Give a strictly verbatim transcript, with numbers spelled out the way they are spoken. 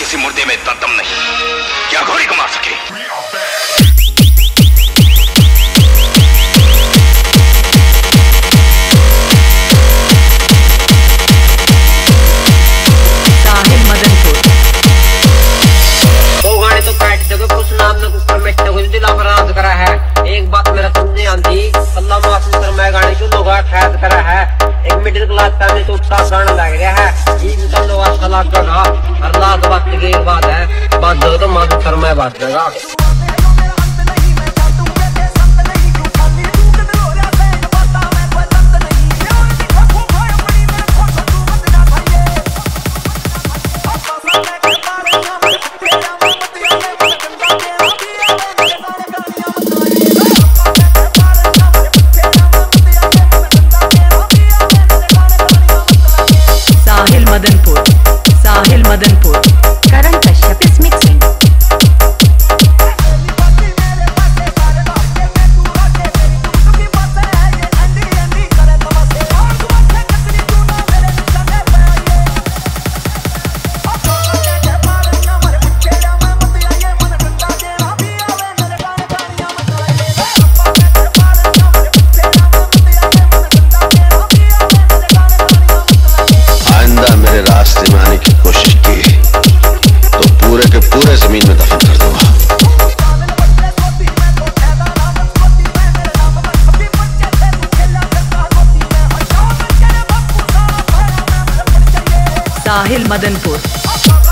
किसी मुर्दे में इतना दम नहीं क्या घोड़ी को मार सके। करा है एक बात मेरा सुनने आंधी अल्लाह मासूम मैं गाने क्यों लोग खैद करा है। एक मिडिल क्लास फैमिली तो उसका गाना लग रहा है ये तो लोग अच्छा लगेगा। अल्लाह की बात की बात है बात दो तो मासूम सर मैं बात करेगा। मदनपुर साहिल मदनपुर करण कश्यप इस मिक्सिंग। रास्ते में आने की कोशिश की तो पूरे के पूरे जमीन में दफन कर दूंगा। साहिल मदनपुर।